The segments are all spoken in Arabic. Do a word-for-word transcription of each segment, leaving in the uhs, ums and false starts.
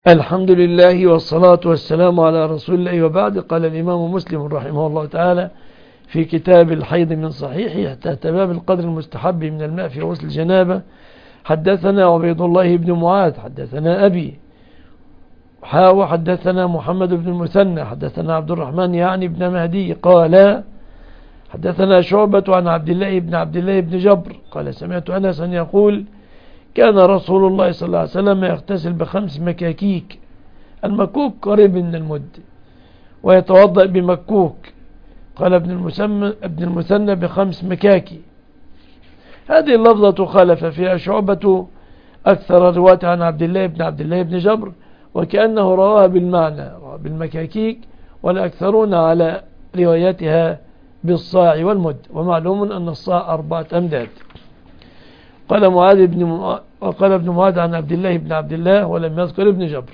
الحمد لله والصلاة والسلام على رسول الله، وبعد. قال الإمام مسلم رحمه الله تعالى في كتاب الحيض من صحيحه تحت باب القدر المستحب من الماء في غسل الجنابة: حدثنا عبيد الله بن معاذ حدثنا أبي حاوى حدثنا محمد بن المثنى حدثنا عبد الرحمن يعني بن مهدي قال حدثنا شعبة عن عبد الله بن عبد الله بن جبر قال سمعت أنسا يقول: كان رسول الله صلى الله عليه وسلم يغتسل بخمس مكاكيك. المكوك قريب من المد، ويتوضأ بمكوك. قال ابن المسمى ابن المثنى بخمس مكاكي. هذه اللفظة خالف فيها شعبة أكثر الرواة عن عبد الله بن عبد الله بن جبر، وكأنه رواها بالمعنى بالمكاكيك، والأكثرون على روايتها بالصاع والمد، ومعلوم أن الصاع أربعة أمداد. قال معاذ بن م... وقال ابن معاذ عن عبد الله بن عبد الله ولم يذكر ابن جبر.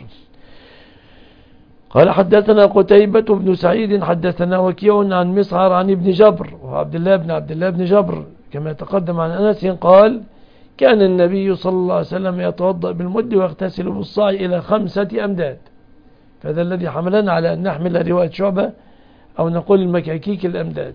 قال حدثنا قتيبة بن سعيد حدثنا وكيع عن مسعر عن ابن جبر وعبد الله بن عبد الله بن جبر كما تقدم عن أنس قال: كان النبي صلى الله عليه وسلم يتوضأ بالمد ويغتسل بالصاع إلى خمسة أمداد. فهذا الذي حملنا على أن نحمل رواية شعبة أو نقول المكاكيك الأمداد.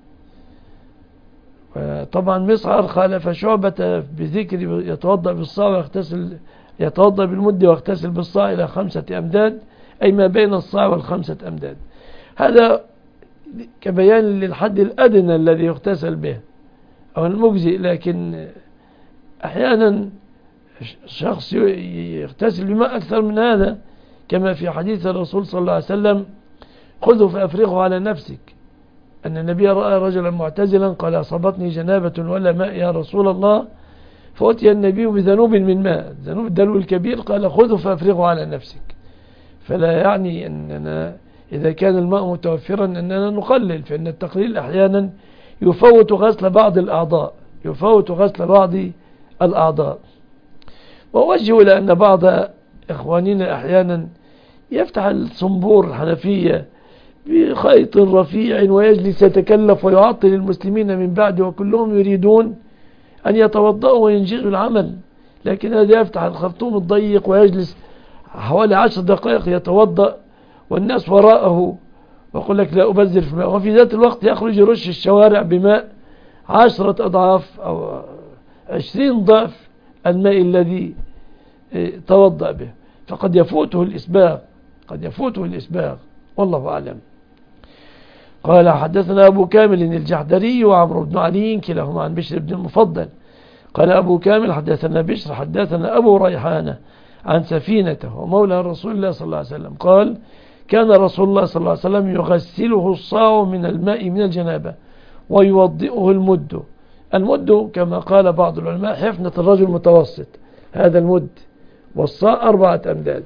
طبعا مسعر خالف شعبة بذكر يتوضأ بالصاع ويغتسل يتوضأ بالمد ويغتسل بالصاع إلى خمسة أمداد، أي ما بين الصاع والخمسة أمداد. هذا كبيان للحد الأدنى الذي يغتسل به أو المجزئ، لكن أحيانا شخص يغتسل بماء أكثر من هذا، كما في حديث الرسول صلى الله عليه وسلم: خذوا فأفرغوا على نفسك. أن النبي رأى رجلا معتزلا قال: أصابتني جنابة ولا ماء يا رسول الله، فأتي النبي بذنوب من ماء، ذنوب الدلو الكبير، قال: خذوا فأفرغوا على نفسك. فلا يعني أننا إذا كان الماء متوفرا أننا نقلل، فإن التقليل أحيانا يفوت غسل بعض الأعضاء يفوت غسل بعض الأعضاء ووجه إلى أن بعض إخواننا أحيانا يفتح الصنبور الحنفية بخيط رفيع ويجلس يتكلف ويعطل المسلمين من بعد، وكلهم يريدون أن يتوضأوا وينجزوا العمل، لكن هذا يفتح الخرطوم الضيق ويجلس حوالي عشر دقائق يتوضأ والناس وراءه، ويقول لك: لا أبذر في الماء، وفي ذات الوقت يخرج يرش الشوارع بماء عشرة أضعاف أو عشرين ضعف الماء الذي توضأ به، فقد يفوته الإسباغ قد يفوته الإسباغ والله أعلم. قال حدثنا أبو كامل الجحدري وعمرو بن علي كلاهما عن بشر بن المفضل. قال أبو كامل حدثنا بشر حدثنا أبو ريحانة عن سفينته ومولى رسول الله صلى الله عليه وسلم قال: كان رسول الله صلى الله عليه وسلم يغسله الصاع من الماء من الجنابة ويوضئه المد. المد كما قال بعض العلماء حفنة الرجل المتوسط، هذا المد، والصاع أربعة أمداد.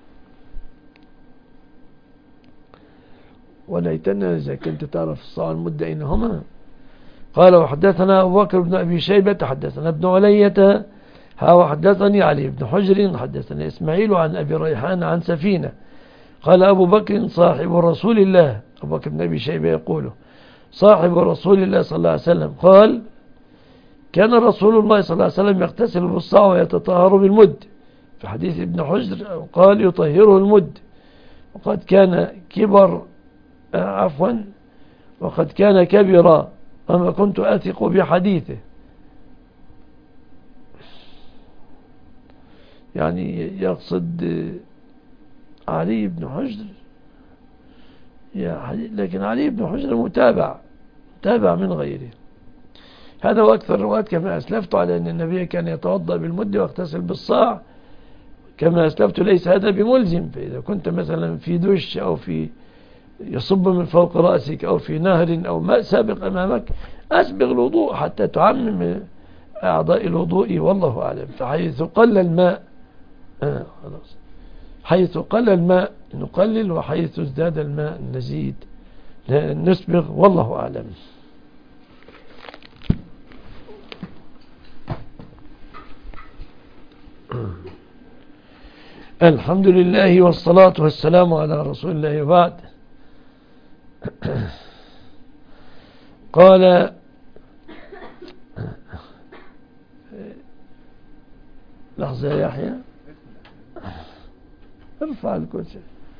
وليتنا إذا كنت تعرف الصاع والمد أينهما. قال وحدثنا أبو بكر بن أبي شيبة حدثنا ابن علية ها حدثني علي بن حجر حدثنا إسماعيل عن أبي ريحان عن سفينة. قال أبو بكر صاحب رسول الله، أبو بكر بن أبي شيبة يقول: صاحب رسول الله صلى الله عليه وسلم قال: كان رسول الله صلى الله عليه وسلم يغتسل بالصاع ويتطهر بالمد. في حديث ابن حجر قال: يطهره المد. وقد كان كبر عفوا وقد كان كبر وما كنت أثق بحديثه، يعني يقصد علي بن حجر، لكن علي بن حجر متابع متابع من غيره. هذا وأكثر الروايات كما أسلفت على أن النبي كان يتوضأ بالمد ويغتسل بالصاع كما أسلفت. ليس هذا بملزم، فإذا كنت مثلا في دش أو في يصب من فوق رأسك أو في نهر أو ماء سابق أمامك، أسبغ الوضوء حتى تعمم أعضاء الوضوء والله أعلم. فحيث قل الماء آه خلاص حيث قل الماء نقلل، وحيث ازداد الماء نزيد نسبغ والله أعلم. الحمد لله والصلاة والسلام على رسول الله وبعد. قال لحظة يا يحيى. ارفع الكرسي.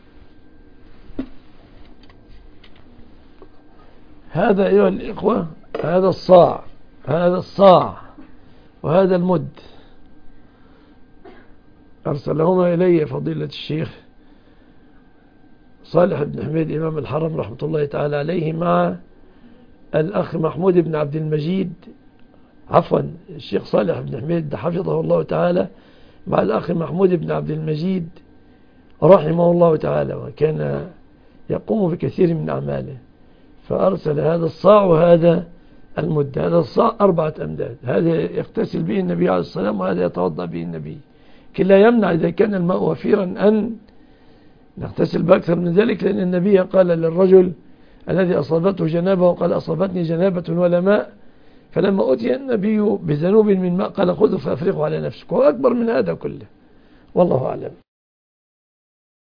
هذا أيها الإخوة، هذا الصاع، هذا الصاع وهذا المد، أرسلهما إلي فضيلة الشيخ صالح بن حميد إمام الحرم رحمة الله تعالى عليه مع الأخ محمود بن عبد المجيد، عفوا الشيخ صالح بن حميد حفظه الله تعالى مع الأخ محمود بن عبد المجيد رحمه الله تعالى، وكان يقوم بكثير من أعماله، فأرسل هذا الصاع وهذا المد. هذا الصاع أربعة أمداد، هذا يغتسل به النبي عليه الصلاة والسلام وهذا يتوضأ به النبي. كلا يمنع إذا كان الماء وفيرا أن نغتسل بأكثر من ذلك، لأن النبي قال للرجل الذي أصابته جنابه وقال أصابتني جنابة ولا ماء، فلما أتي النبي بذنوب من ماء قال خذوا فأفرغوا على نفسك، وأكبر من هذا كله، والله أعلم.